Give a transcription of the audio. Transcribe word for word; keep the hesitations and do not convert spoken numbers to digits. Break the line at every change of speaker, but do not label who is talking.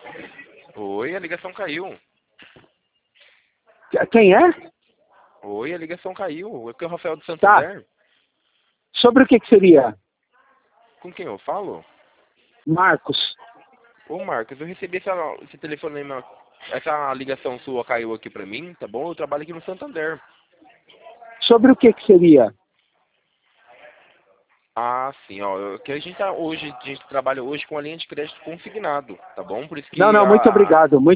Oi, a ligação caiu.
Quem é?
Oi, a ligação caiu. Aqui é o Rafael do
Tá.
Santander.
Sobre o que, que seria?
Com quem eu falo?
Marcos.
Ô, Marcos, eu recebi essa, esse telefonema, essa ligação sua caiu aqui pra mim, tá bom? Eu trabalho aqui no Santander.
Sobre o que, que seria?
Ah, sim, ó. Que a gente tá hoje, a gente trabalha hoje com a linha de crédito consignado, tá bom? Por isso
Não,
que
não, muito
a,
obrigado. Muito